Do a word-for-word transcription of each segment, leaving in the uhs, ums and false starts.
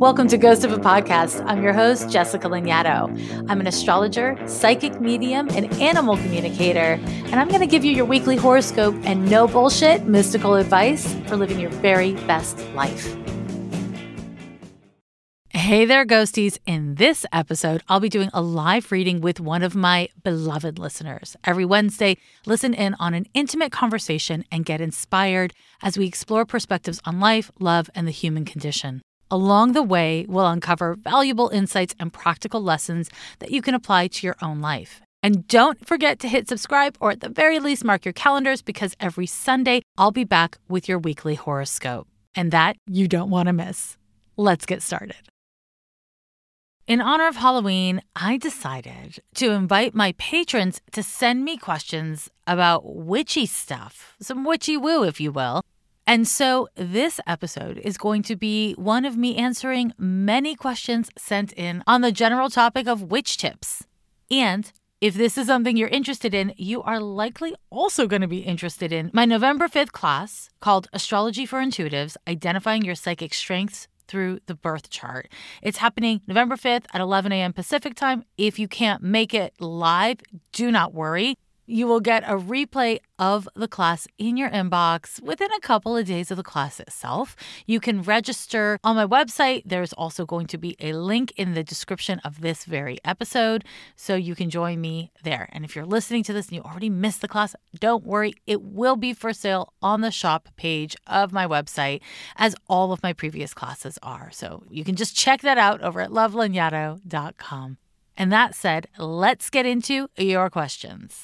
Welcome to Ghost of a Podcast. I'm your host, Jessica Lanyadoo. I'm an astrologer, psychic medium, and animal communicator, and I'm going to give you your weekly horoscope and no bullshit mystical advice for living your very best life. Hey there, ghosties. In this episode, I'll be doing a live reading with one of my beloved listeners. Every Wednesday, listen in on an intimate conversation and get inspired as we explore perspectives on life, love, and the human condition. Along the way, we'll uncover valuable insights and practical lessons that you can apply to your own life. And don't forget to hit subscribe, or at the very least mark your calendars, because every Sunday I'll be back with your weekly horoscope. And that you don't want to miss. Let's get started. In honor of Halloween, I decided to invite my patrons to send me questions about witchy stuff, some witchy woo, if you will. And so this episode is going to be one of me answering many questions sent in on the general topic of witch tips. And if this is something you're interested in, you are likely also going to be interested in my November fifth class called Astrology for Intuitives, Identifying Your Psychic Strengths Through the Birth Chart. It's happening November fifth at eleven a.m. Pacific time. If you can't make it live, do not worry. You will get a replay of the class in your inbox within a couple of days of the class itself. You can register on my website. There's also going to be a link in the description of this very episode, so you can join me there. And if you're listening to this and you already missed the class, don't worry. It will be for sale on the shop page of my website, as all of my previous classes are. So you can just check that out over at love lanyadoo dot com. And that said, let's get into your questions.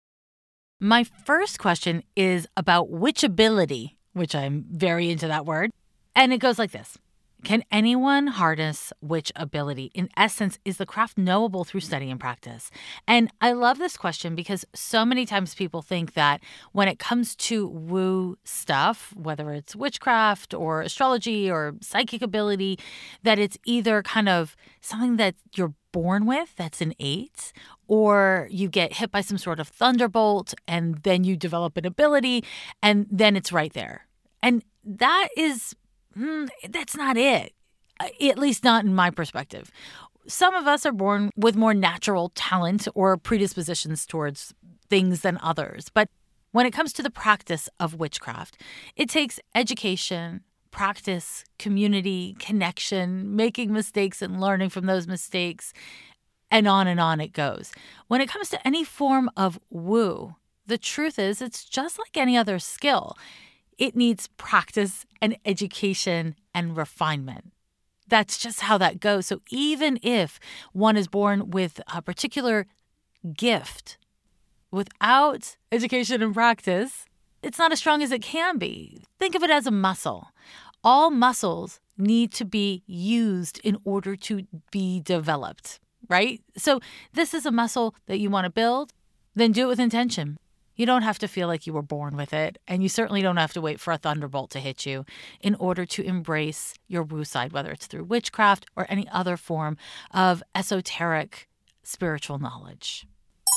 My first question is about witchability, which I'm very into that word. And it goes like this. Can anyone harness witch ability? In essence, is the craft knowable through study and practice? And I love this question because so many times people think that when it comes to woo stuff, whether it's witchcraft or astrology or psychic ability, that it's either kind of something that you're born with, that's innate, or you get hit by some sort of thunderbolt and then you develop an ability and then it's right there. And that is... Mm, that's not it, at least not in my perspective. Some of us are born with more natural talent or predispositions towards things than others. But when it comes to the practice of witchcraft, it takes education, practice, community, connection, making mistakes and learning from those mistakes, and on and on it goes. When it comes to any form of woo, the truth is it's just like any other skill. It needs practice and education and refinement. That's just how that goes. So even if one is born with a particular gift, without education and practice, it's not as strong as it can be. Think of it as a muscle. All muscles need to be used in order to be developed, right? So this is a muscle that you want to build, then do it with intention. You don't have to feel like you were born with it, and you certainly don't have to wait for a thunderbolt to hit you in order to embrace your woo side, whether it's through witchcraft or any other form of esoteric spiritual knowledge.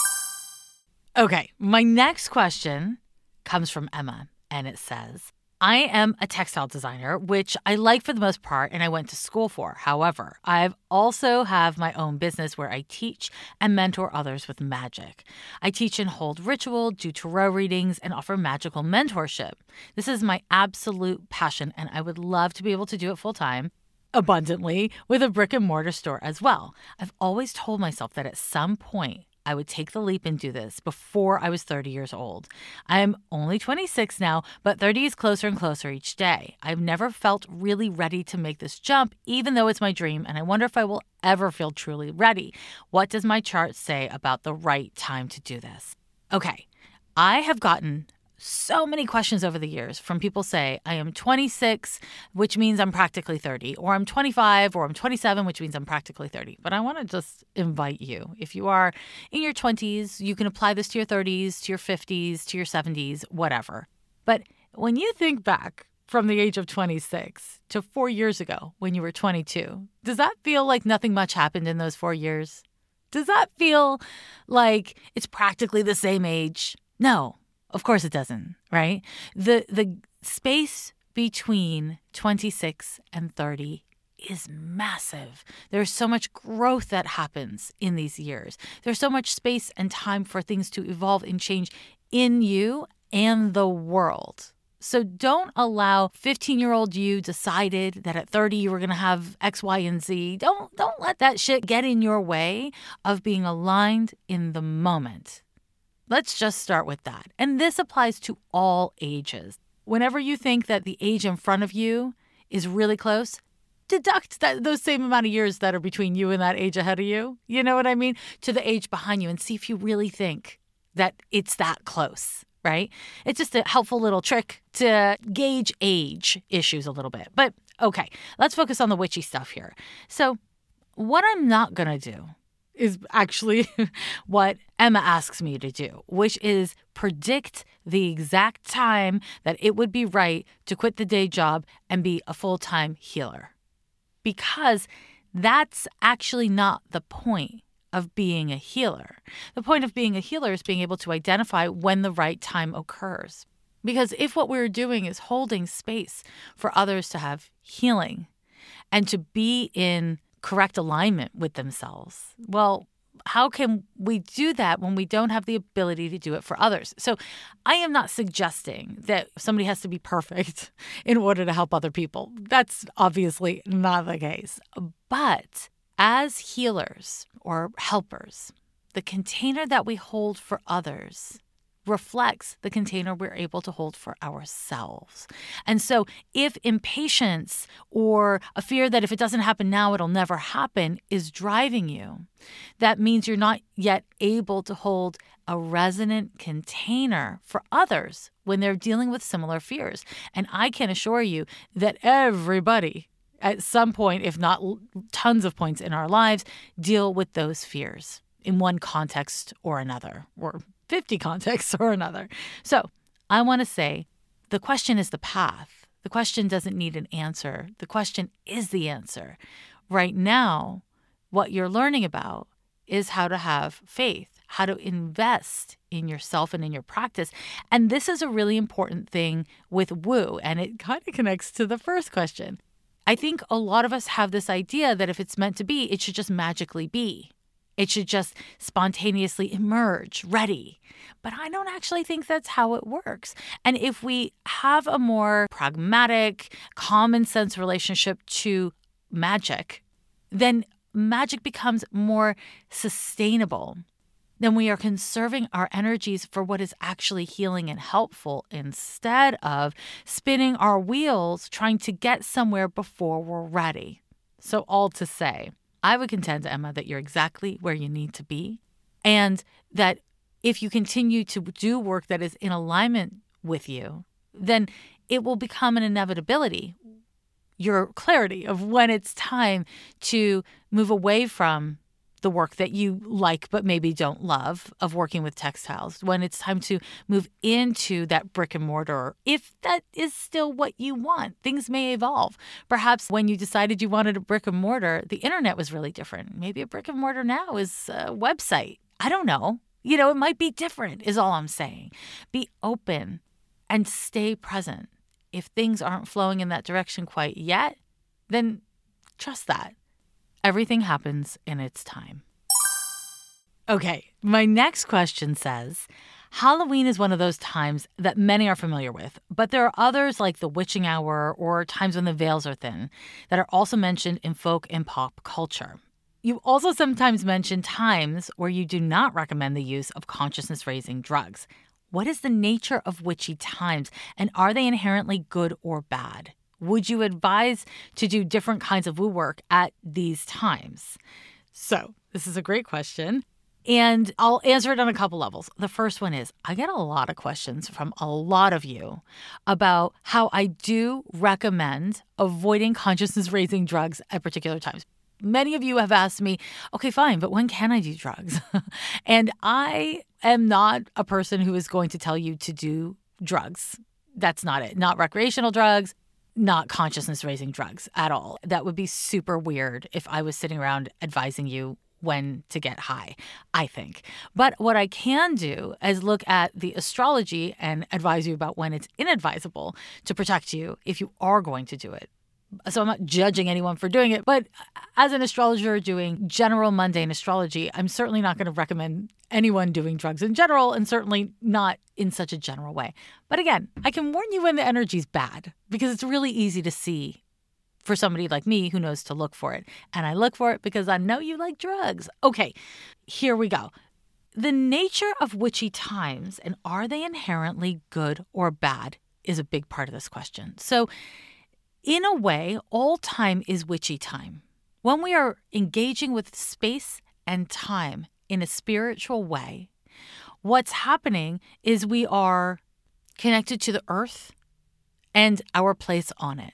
Okay, my next question comes from Emma, and it says, I am a textile designer, which I like for the most part, and I went to school for. However, I also have my own business where I teach and mentor others with magic. I teach and hold ritual, do tarot readings, and offer magical mentorship. This is my absolute passion, and I would love to be able to do it full-time, abundantly, with a brick and mortar store as well. I've always told myself that at some point, I would take the leap and do this before I was thirty years old. I'm only twenty-six now, but thirty is closer and closer each day. I've never felt really ready to make this jump, even though it's my dream, and I wonder if I will ever feel truly ready. What does my chart say about the right time to do this? Okay, I have gotten so many questions over the years from people say, I am twenty-six, which means I'm practically thirty, or I'm twenty-five, or I'm twenty-seven, which means I'm practically thirty. But I want to just invite you. If you are in your twenties, you can apply this to your thirties, to your fifties, to your seventies, whatever. But when you think back from the age of twenty-six to four years ago when you were twenty-two, does that feel like nothing much happened in those four years? Does that feel like it's practically the same age? No. Of course it doesn't, right? The the space between twenty-six and thirty is massive. There's so much growth that happens in these years. There's so much space and time for things to evolve and change in you and the world. So don't allow fifteen-year-old you decided that at thirty you were going to have X, Y, and Z. Don't, don't let that shit get in your way of being aligned in the moment. Let's just start with that. And this applies to all ages. Whenever you think that the age in front of you is really close, deduct that those same amount of years that are between you and that age ahead of you, you know what I mean, to the age behind you and see if you really think that it's that close, right? It's just a helpful little trick to gauge age issues a little bit. But okay, let's focus on the witchy stuff here. So what I'm not going to do is actually what Emma asks me to do, which is predict the exact time that it would be right to quit the day job and be a full-time healer. Because that's actually not the point of being a healer. The point of being a healer is being able to identify when the right time occurs. Because if what we're doing is holding space for others to have healing and to be in correct alignment with themselves, well, how can we do that when we don't have the ability to do it for others? So I am not suggesting that somebody has to be perfect in order to help other people. That's obviously not the case. But as healers or helpers, the container that we hold for others reflects the container we're able to hold for ourselves. And so if impatience or a fear that if it doesn't happen now, it'll never happen is driving you, that means you're not yet able to hold a resonant container for others when they're dealing with similar fears. And I can assure you that everybody at some point, if not tons of points in our lives, deal with those fears in one context or another, or fifty contexts or another. So I want to say the question is the path. The question doesn't need an answer. The question is the answer. Right now, what you're learning about is how to have faith, how to invest in yourself and in your practice. And this is a really important thing with woo, and it kind of connects to the first question. I think a lot of us have this idea that if it's meant to be, it should just magically be. It should just spontaneously emerge, ready. But I don't actually think that's how it works. And if we have a more pragmatic, common sense relationship to magic, then magic becomes more sustainable. Then we are conserving our energies for what is actually healing and helpful instead of spinning our wheels trying to get somewhere before we're ready. So all to say, I would contend, Emma, that you're exactly where you need to be, and that if you continue to do work that is in alignment with you, then it will become an inevitability, your clarity of when it's time to move away from the work that you like but maybe don't love of working with textiles, when it's time to move into that brick and mortar, if that is still what you want. Things may evolve. Perhaps when you decided you wanted a brick and mortar, the internet was really different. Maybe a brick and mortar now is a website. I don't know. You know, it might be different is all I'm saying. Be open and stay present. If things aren't flowing in that direction quite yet, then trust that. Everything happens in its time. Okay, my next question says, Halloween is one of those times that many are familiar with, but there are others like the witching hour or times when the veils are thin that are also mentioned in folk and pop culture. You also sometimes mention times where you do not recommend the use of consciousness-raising drugs. What is the nature of witchy times, and are they inherently good or bad? Would you advise to do different kinds of woo work at these times? So this is a great question, and I'll answer it on a couple levels. The first one is I get a lot of questions from a lot of you about how I do recommend avoiding consciousness-raising drugs at particular times. Many of you have asked me, okay, fine, but when can I do drugs? And I am not a person who is going to tell you to do drugs. That's not it. Not recreational drugs. Not consciousness-raising drugs at all. That would be super weird if I was sitting around advising you when to get high, I think. But what I can do is look at the astrology and advise you about when it's inadvisable to protect you if you are going to do it. So I'm not judging anyone for doing it. But as an astrologer doing general mundane astrology, I'm certainly not going to recommend anyone doing drugs in general, and certainly not in such a general way. But again, I can warn you when the energy's bad, because it's really easy to see for somebody like me who knows to look for it. And I look for it because I know you like drugs. Okay, here we go. The nature of witchy times, and are they inherently good or bad, is a big part of this question. So in a way, all time is witchy time. When we are engaging with space and time in a spiritual way, what's happening is we are connected to the earth and our place on it.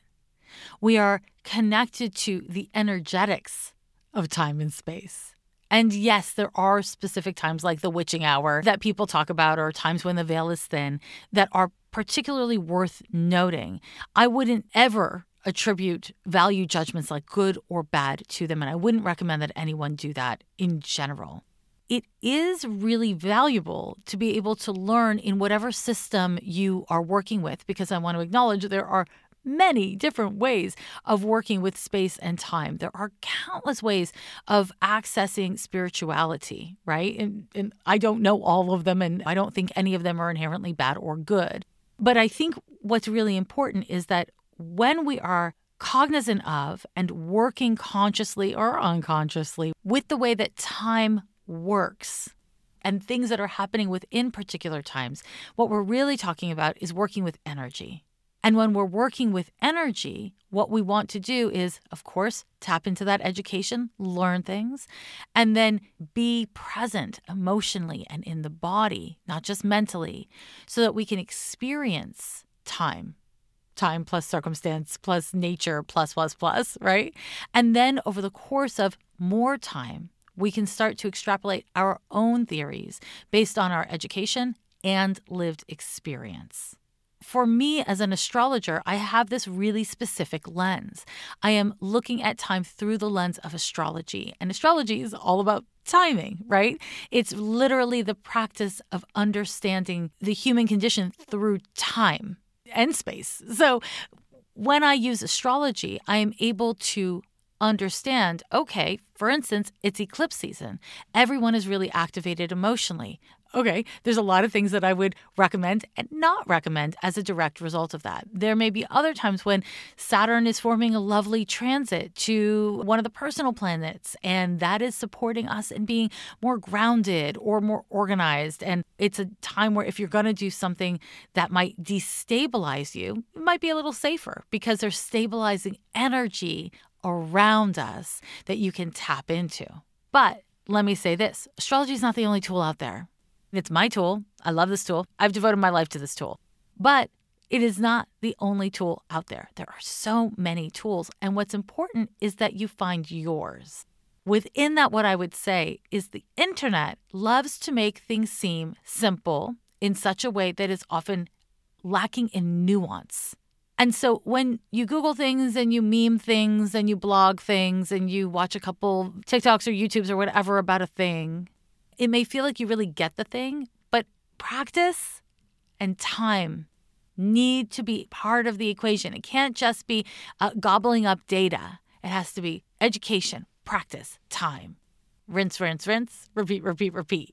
We are connected to the energetics of time and space. And yes, there are specific times like the witching hour that people talk about, or times when the veil is thin, that are particularly worth noting. I wouldn't ever attribute value judgments like good or bad to them, and I wouldn't recommend that anyone do that in general. It is really valuable to be able to learn in whatever system you are working with, because I want to acknowledge there are many different ways of working with space and time. There are countless ways of accessing spirituality, right? And, and I don't know all of them, and I don't think any of them are inherently bad or good. But I think what's really important is that when we are cognizant of and working consciously or unconsciously with the way that time works and things that are happening within particular times, what we're really talking about is working with energy. And when we're working with energy, what we want to do is, of course, tap into that education, learn things, and then be present emotionally and in the body, not just mentally, so that we can experience time. Time plus circumstance plus nature plus plus plus, right? And then over the course of more time, we can start to extrapolate our own theories based on our education and lived experience. For me as an astrologer, I have this really specific lens. I am looking at time through the lens of astrology. And astrology is all about timing, right? It's literally the practice of understanding the human condition through time and space. So when I use astrology, I am able to understand, okay, for instance, it's eclipse season. Everyone is really activated emotionally. Okay, there's a lot of things that I would recommend and not recommend as a direct result of that. There may be other times when Saturn is forming a lovely transit to one of the personal planets, and that is supporting us in being more grounded or more organized. And it's a time where if you're going to do something that might destabilize you, it might be a little safer because there's stabilizing energy around us that you can tap into. But let me say this, astrology is not the only tool out there. It's my tool. I love this tool. I've devoted my life to this tool. But it is not the only tool out there. There are so many tools. And what's important is that you find yours. Within that, what I would say is the internet loves to make things seem simple in such a way that is often lacking in nuance. And so when you Google things and you meme things and you blog things and you watch a couple TikToks or YouTubes or whatever about a thing, it may feel like you really get the thing, but practice and time need to be part of the equation. It can't just be uh, gobbling up data. It has to be education, practice, time. Rinse, rinse, rinse, repeat, repeat, repeat.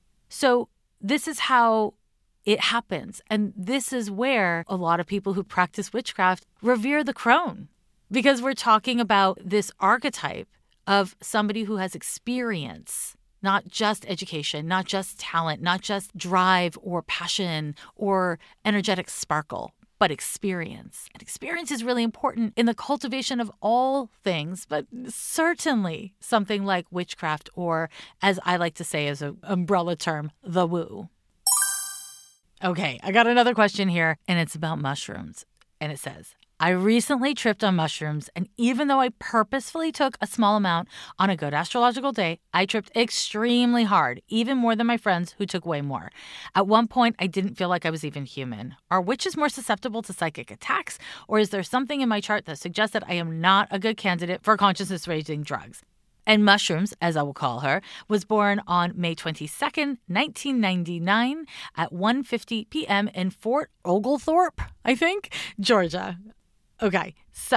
So this is how it happens. And this is where a lot of people who practice witchcraft revere the crone, because we're talking about this archetype of somebody who has experience, not just education, not just talent, not just drive or passion or energetic sparkle, but experience. And experience is really important in the cultivation of all things, but certainly something like witchcraft, or as I like to say as an umbrella term, the woo. Okay, I got another question here, and it's about mushrooms. And it says, I recently tripped on mushrooms, and even though I purposefully took a small amount on a good astrological day, I tripped extremely hard, even more than my friends who took way more. At one point, I didn't feel like I was even human. Are witches more susceptible to psychic attacks, or is there something in my chart that suggests that I am not a good candidate for consciousness-raising drugs? And Mushrooms, as I will call her, was born on May twenty-second, nineteen ninety-nine at one fifty p.m. in Fort Oglethorpe, I think, Georgia. Okay, so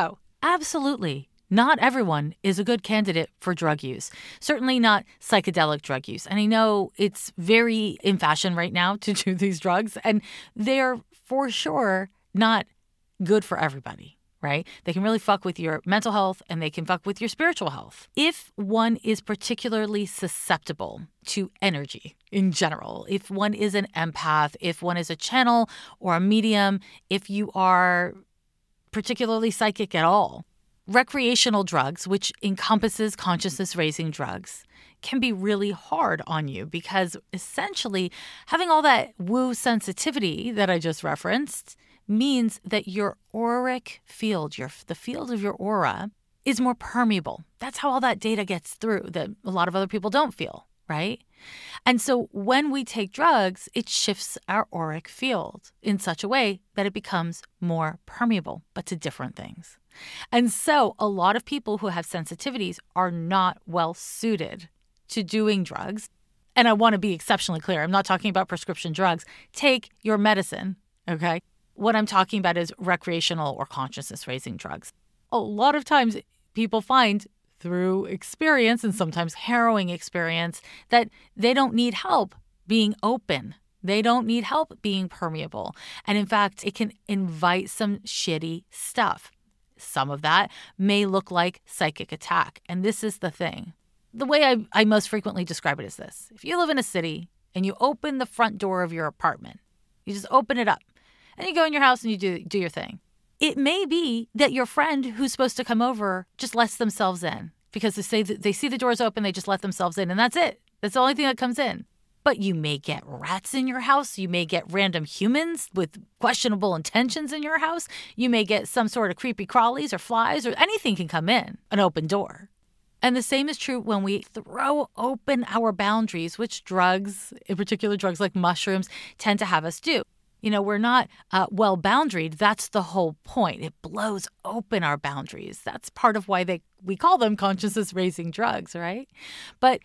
Absolutely. Not everyone is a good candidate for drug use, certainly not psychedelic drug use. And I know it's very in fashion right now to do these drugs, and they're for sure not good for everybody, right? They can really fuck with your mental health and they can fuck with your spiritual health. If one is particularly susceptible to energy in general, if one is an empath, if one is a channel or a medium, if you are particularly psychic at all, recreational drugs, which encompasses consciousness-raising drugs, can be really hard on you because essentially having all that woo sensitivity that I just referenced means that your auric field, your the field of your aura, is more permeable. That's how all that data gets through that a lot of other people don't feel, right? And so when we take drugs, it shifts our auric field in such a way that it becomes more permeable, but to different things. And so a lot of people who have sensitivities are not well suited to doing drugs. And I want to be exceptionally clear. I'm not talking about prescription drugs. Take your medicine, okay? What I'm talking about is recreational or consciousness-raising drugs. A lot of times people find through experience and sometimes harrowing experience that they don't need help being open. They don't need help being permeable. And in fact, it can invite some shitty stuff. Some of that may look like psychic attack. And this is the thing. The way I, I most frequently describe it is this. If you live in a city and you open the front door of your apartment, you just open it up and you go in your house and you do, do your thing. It may be that your friend who's supposed to come over just lets themselves in because they say that they see the doors open, they just let themselves in, and that's it. That's the only thing that comes in. But you may get rats in your house. You may get random humans with questionable intentions in your house. You may get some sort of creepy crawlies or flies or anything can come in an open door. And the same is true when we throw open our boundaries, which drugs, in particular drugs like mushrooms, tend to have us do. You know, we're not uh, well-boundaried. That's the whole point. It blows open our boundaries. That's part of why they we call them consciousness-raising drugs, right? But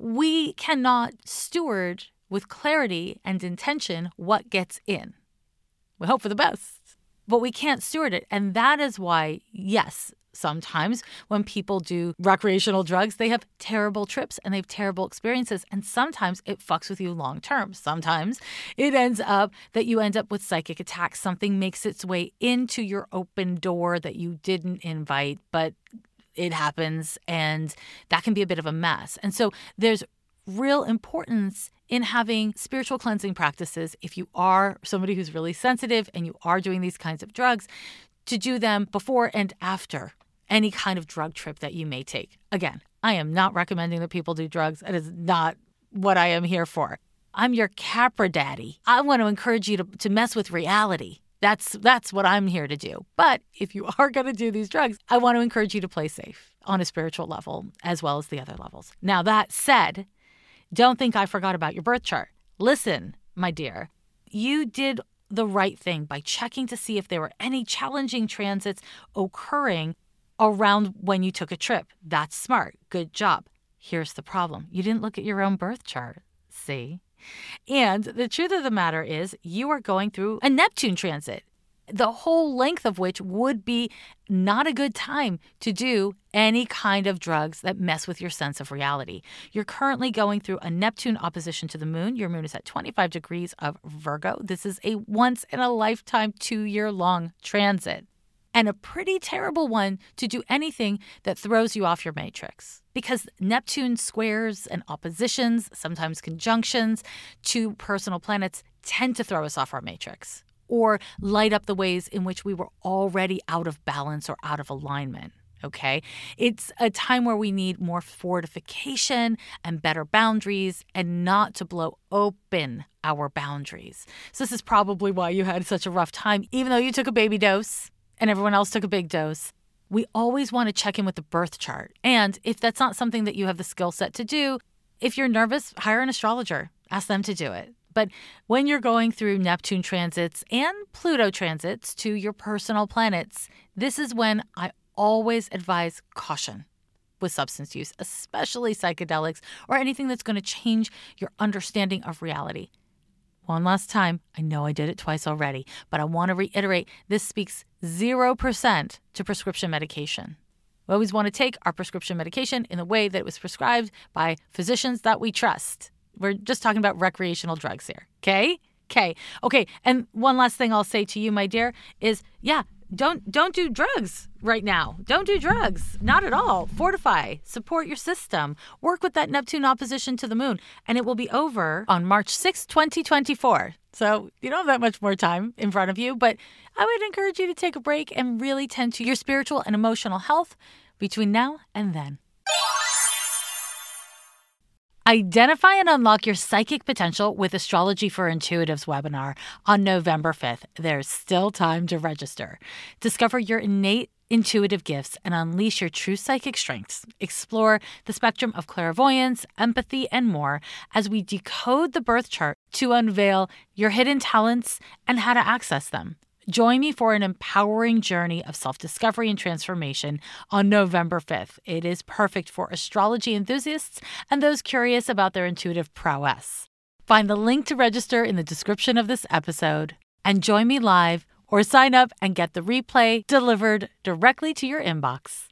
we cannot steward with clarity and intention what gets in. We hope for the best, but we can't steward it. And that is why, yes, sometimes when people do recreational drugs, they have terrible trips and they have terrible experiences. And sometimes it fucks with you long term. Sometimes it ends up that you end up with psychic attacks. Something makes its way into your open door that you didn't invite, but it happens, and that can be a bit of a mess. And so there's real importance in having spiritual cleansing practices if you are somebody who's really sensitive and you are doing these kinds of drugs, to do them before and after any kind of drug trip that you may take. Again, I am not recommending that people do drugs. It is not what I am here for. I'm your Capra daddy. I want to encourage you to, to mess with reality. That's that's what I'm here to do. But if you are going to do these drugs, I want to encourage you to play safe on a spiritual level as well as the other levels. Now, that said, don't think I forgot about your birth chart. Listen, my dear, you did the right thing by checking to see if there were any challenging transits occurring around when you took a trip. That's smart. Good job. Here's the problem. You didn't look at your own birth chart. See? And the truth of the matter is you are going through a Neptune transit, the whole length of which would be not a good time to do any kind of drugs that mess with your sense of reality. You're currently going through a Neptune opposition to the moon. Your moon is at twenty-five degrees of Virgo. This is a once-in-a-lifetime, two-year-long transit. And a pretty terrible one to do anything that throws you off your matrix. Because Neptune squares and oppositions, sometimes conjunctions, to personal planets tend to throw us off our matrix or light up the ways in which we were already out of balance or out of alignment. Okay? It's a time where we need more fortification and better boundaries and not to blow open our boundaries. So this is probably why you had such a rough time, even though you took a baby dose and everyone else took a big dose. We always want to check in with the birth chart. And if that's not something that you have the skill set to do, if you're nervous, hire an astrologer. Ask them to do it. But when you're going through Neptune transits and Pluto transits to your personal planets, this is when I always advise caution with substance use, especially psychedelics or anything that's going to change your understanding of reality. one last time, I know I did it twice already, but I want to reiterate, this speaks zero percent to prescription medication. We always want to take our prescription medication in the way that it was prescribed by physicians that we trust. We're just talking about recreational drugs here, okay? Okay. Okay. And one last thing I'll say to you, my dear, is yeah, don't don't do drugs right now. Don't do drugs. Not at all. Fortify. Support your system. Work with that Neptune opposition to the moon. And it will be over on March sixth, twenty twenty-four. So you don't have that much more time in front of you, but I would encourage you to take a break and really tend to your spiritual and emotional health between now and then. Identify and unlock your psychic potential with Astrology for Intuitives webinar on November fifth. There's still time to register. Discover your innate intuitive gifts and unleash your true psychic strengths. Explore the spectrum of clairvoyance, empathy, and more as we decode the birth chart to unveil your hidden talents and how to access them. Join me for an empowering journey of self-discovery and transformation on November fifth. It is perfect for astrology enthusiasts and those curious about their intuitive prowess. Find the link to register in the description of this episode and join me live or sign up and get the replay delivered directly to your inbox.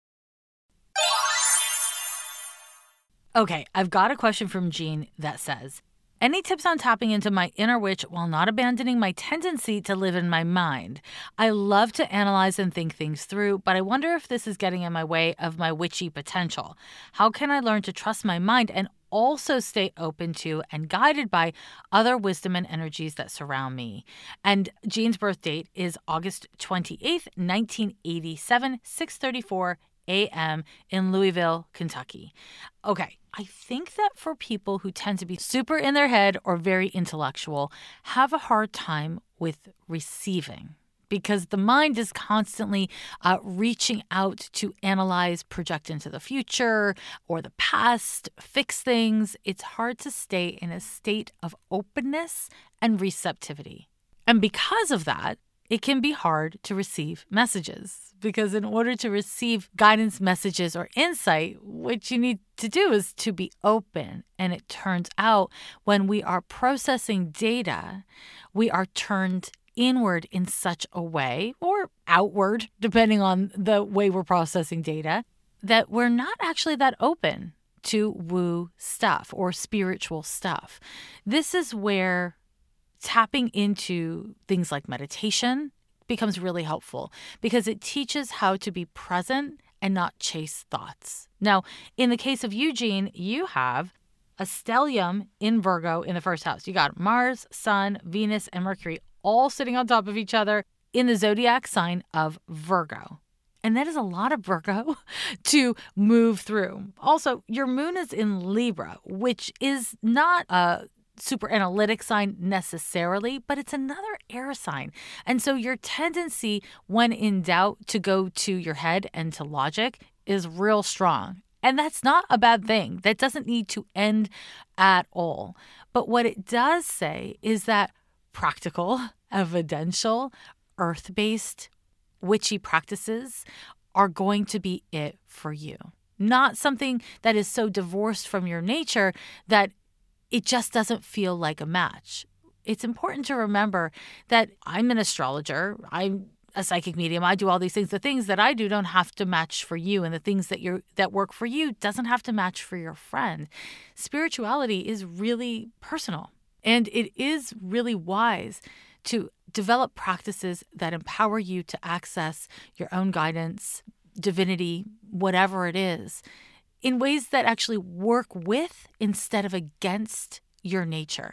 Okay, I've got a question from Jean that says, any tips on tapping into my inner witch while not abandoning my tendency to live in my mind? I love to analyze and think things through, but I wonder if this is getting in my way of my witchy potential. How can I learn to trust my mind and also stay open to and guided by other wisdom and energies that surround me? And Jean's birth date is August twenty-eighth, nineteen eighty-seven, six thirty-four a.m. in Louisville, Kentucky. Okay, I think that for people who tend to be super in their head or very intellectual, have a hard time with receiving because the mind is constantly uh, reaching out to analyze, project into the future or the past, fix things. It's hard to stay in a state of openness and receptivity. And because of that, it can be hard to receive messages because in order to receive guidance, messages, or insight, what you need to do is to be open. And it turns out when we are processing data, we are turned inward in such a way, or outward, depending on the way we're processing data, that we're not actually that open to woo stuff or spiritual stuff. This is where tapping into things like meditation becomes really helpful because it teaches how to be present and not chase thoughts. Now, in the case of Eugene, you have a stellium in Virgo in the first house. You got Mars, Sun, Venus, and Mercury all sitting on top of each other in the zodiac sign of Virgo. And that is a lot of Virgo to move through. Also, your moon is in Libra, which is not a super analytic sign necessarily, but it's another air sign. And so your tendency when in doubt to go to your head and to logic is real strong. And that's not a bad thing. That doesn't need to end at all. But what it does say is that practical, evidential, earth-based, witchy practices are going to be it for you. Not something that is so divorced from your nature that it just doesn't feel like a match. It's important to remember that I'm an astrologer, I'm a psychic medium, I do all these things. The things that I do don't have to match for you, and the things that you that work for you doesn't have to match for your friend. Spirituality is really personal, and it is really wise to develop practices that empower you to access your own guidance, divinity, whatever it is, in ways that actually work with instead of against your nature.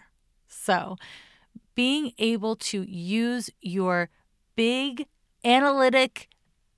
So being able to use your big analytic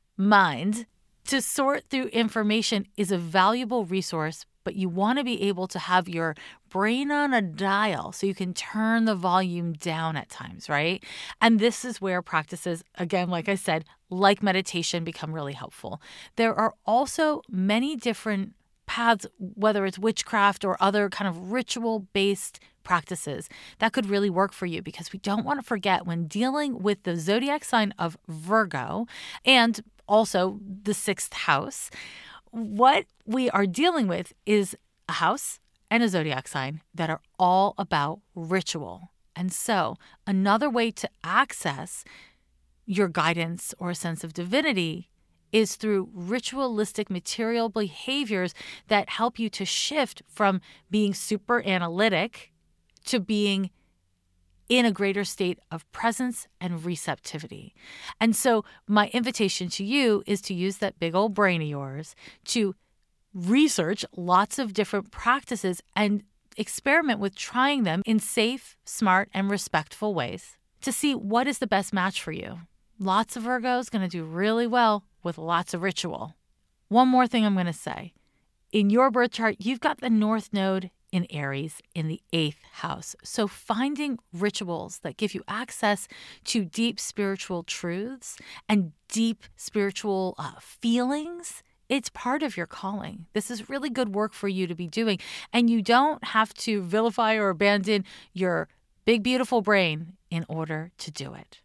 mind to sort through information is a valuable resource, but you want to be able to have your brain on a dial so you can turn the volume down at times, right? And this is where practices, again, like I said, like meditation become really helpful. There are also many different paths, whether it's witchcraft or other kind of ritual-based practices that could really work for you, because we don't want to forget when dealing with the zodiac sign of Virgo and also the sixth house, what we are dealing with is a house and a zodiac sign that are all about ritual And so another way to access your guidance or a sense of divinity is through ritualistic material behaviors that help you to shift from being super analytic to being in a greater state of presence and receptivity. And so my invitation to you is to use that big old brain of yours to research lots of different practices and experiment with trying them in safe, smart, and respectful ways to see what is the best match for you. Lots of Virgos going to do really well with lots of ritual. One more thing I'm going to say. In your birth chart, you've got the North Node in Aries in the eighth house. So finding rituals that give you access to deep spiritual truths and deep spiritual uh, feelings, it's part of your calling. This is really good work for you to be doing. And you don't have to vilify or abandon your big, beautiful brain in order to do it.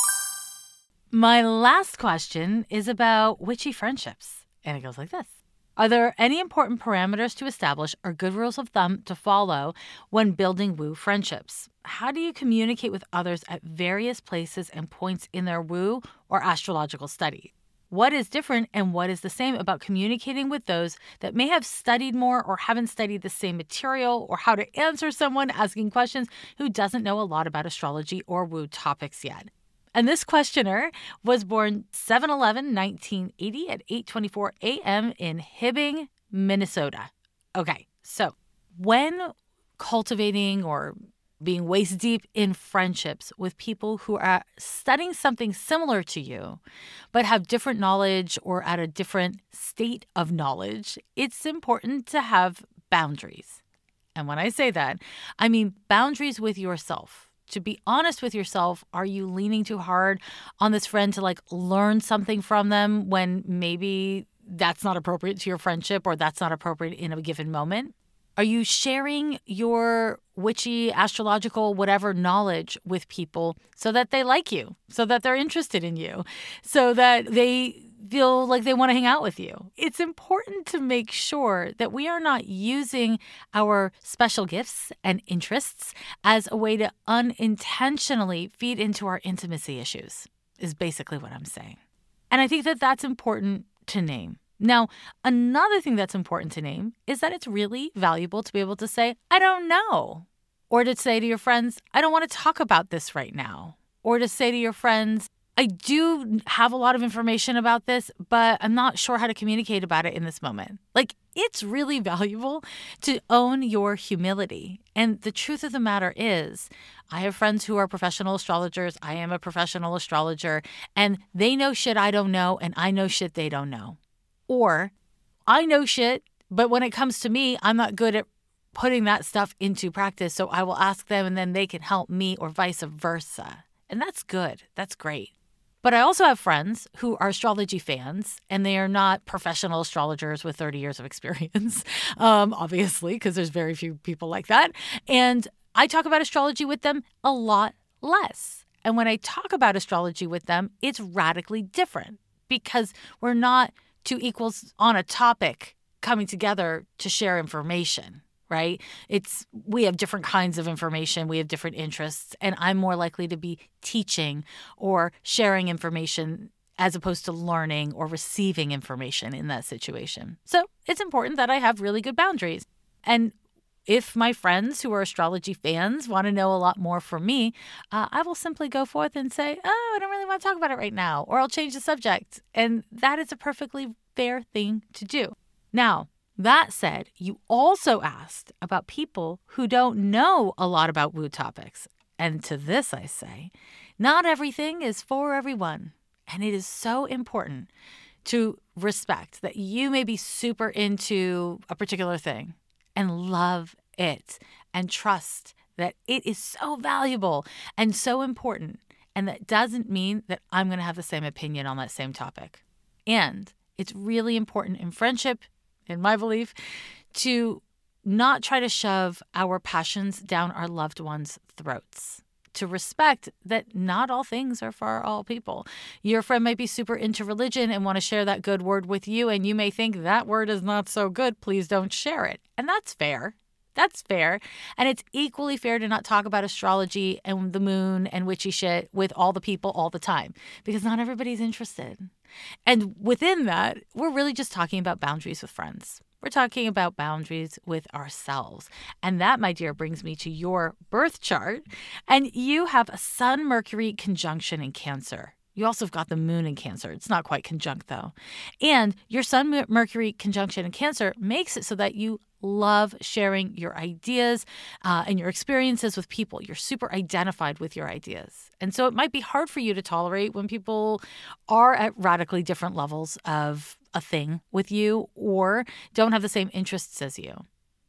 My last question is about witchy friendships. And it goes like this. Are there any important parameters to establish or good rules of thumb to follow when building woo friendships? How do you communicate with others at various places and points in their woo or astrological study? What is different and what is the same about communicating with those that may have studied more or haven't studied the same material, or how to answer someone asking questions who doesn't know a lot about astrology or woo topics yet? And this questioner was born seven eleven nineteen eighty at eight twenty-four a.m. in Hibbing, Minnesota. Okay, so when cultivating or being waist deep in friendships with people who are studying something similar to you, but have different knowledge or at a different state of knowledge, it's important to have boundaries. And when I say that, I mean boundaries with yourself. To be honest with yourself, are you leaning too hard on this friend to like learn something from them when maybe that's not appropriate to your friendship or that's not appropriate in a given moment? Are you sharing your witchy, astrological, whatever knowledge with people so that they like you, so that they're interested in you, so that they feel like they want to hang out with you? It's important to make sure that we are not using our special gifts and interests as a way to unintentionally feed into our intimacy issues, is basically what I'm saying. And I think that that's important to name. Now, another thing that's important to name is that it's really valuable to be able to say, I don't know. Or to say to your friends, I don't want to talk about this right now. Or to say to your friends, I do have a lot of information about this, but I'm not sure how to communicate about it in this moment. Like, it's really valuable to own your humility. And the truth of the matter is, I have friends who are professional astrologers. I am a professional astrologer, and they know shit I don't know, and I know shit they don't know. Or I know shit, but when it comes to me, I'm not good at putting that stuff into practice. So I will ask them and then they can help me, or vice versa. And that's good. That's great. But I also have friends who are astrology fans, and they are not professional astrologers with thirty years of experience, um, obviously, because there's very few people like that. And I talk about astrology with them a lot less. And when I talk about astrology with them, it's radically different because we're not two equals on a topic coming together to share information, right? It's we have different kinds of information. We have different interests, and I'm more likely to be teaching or sharing information as opposed to learning or receiving information in that situation. So it's important that I have really good boundaries. And if my friends who are astrology fans want to know a lot more from me, uh, I will simply go forth and say, oh, I don't really want to talk about it right now, or I'll change the subject. And that is a perfectly fair thing to do. Now, that said, you also asked about people who don't know a lot about woo topics. And to this I say, not everything is for everyone. And it is so important to respect that you may be super into a particular thing and love it and trust that it is so valuable and so important. And that doesn't mean that I'm going to have the same opinion on that same topic. And it's really important in friendship, in my belief, to not try to shove our passions down our loved ones' throats. To respect that not all things are for all people. Your friend might be super into religion and want to share that good word with you, and you may think that word is not so good. Please don't share it. And that's fair. That's fair. And it's equally fair to not talk about astrology and the moon and witchy shit with all the people all the time, because not everybody's interested. And within that, we're really just talking about boundaries with friends. We're talking about boundaries with ourselves. And that, my dear, brings me to your birth chart. And you have a Sun-Mercury conjunction in Cancer. You also have got the moon in Cancer. It's not quite conjunct, though. And your Sun-Mercury conjunction in Cancer makes it so that you love sharing your ideas uh, and your experiences with people. You're super identified with your ideas. And so it might be hard for you to tolerate when people are at radically different levels of a thing with you or don't have the same interests as you.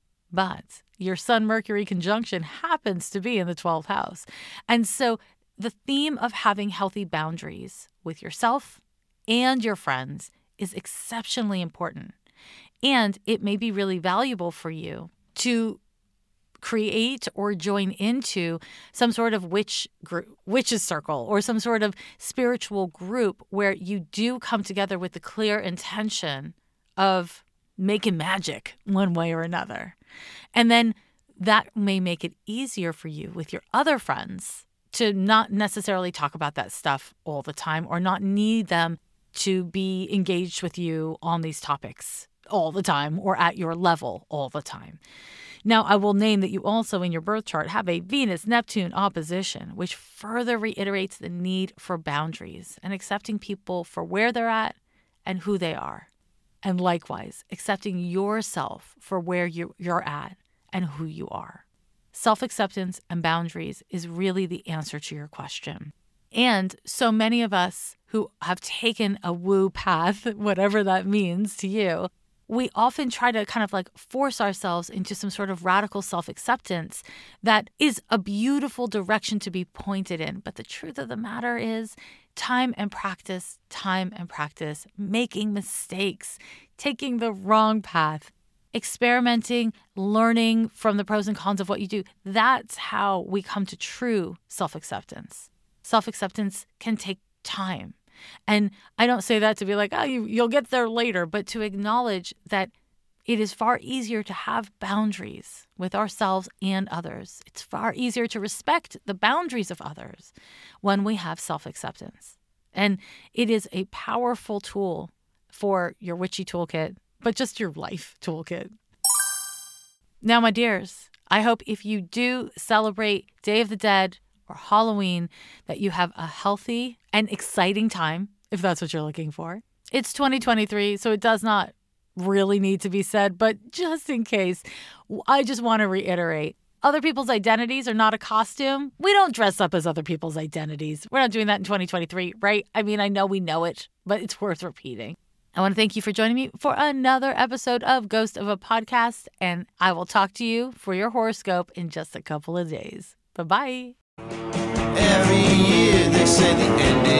But your Sun-Mercury conjunction happens to be in the twelfth house. And so the theme of having healthy boundaries with yourself and your friends is exceptionally important. And it may be really valuable for you to create or join into some sort of witch group, witches circle, or some sort of spiritual group where you do come together with the clear intention of making magic one way or another. And then that may make it easier for you with your other friends to not necessarily talk about that stuff all the time or not need them to be engaged with you on these topics all the time or at your level all the time. Now, I will name that you also in your birth chart have a Venus-Neptune opposition, which further reiterates the need for boundaries and accepting people for where they're at and who they are. And likewise, accepting yourself for where you, you're at and who you are. Self-acceptance and boundaries is really the answer to your question. And so many of us who have taken a woo path, whatever that means to you, we often try to kind of like force ourselves into some sort of radical self-acceptance that is a beautiful direction to be pointed in. But the truth of the matter is time and practice, time and practice, making mistakes, taking the wrong path, experimenting, learning from the pros and cons of what you do. That's how we come to true self-acceptance. Self-acceptance can take time. And I don't say that to be like, oh, you, you'll get there later, but to acknowledge that it is far easier to have boundaries with ourselves and others. It's far easier to respect the boundaries of others when we have self-acceptance. And it is a powerful tool for your witchy toolkit, but just your life toolkit. Now, my dears, I hope if you do celebrate Day of the Dead or Halloween, that you have a healthy and exciting time, if that's what you're looking for. It's twenty twenty-three, so it does not really need to be said, but just in case, I just want to reiterate, other people's identities are not a costume. We don't dress up as other people's identities. We're not doing that in twenty twenty-three, right? I mean, I know we know it, but it's worth repeating. I want to thank you for joining me for another episode of Ghost of a Podcast, and I will talk to you for your horoscope in just a couple of days. Bye-bye. Every year they say the end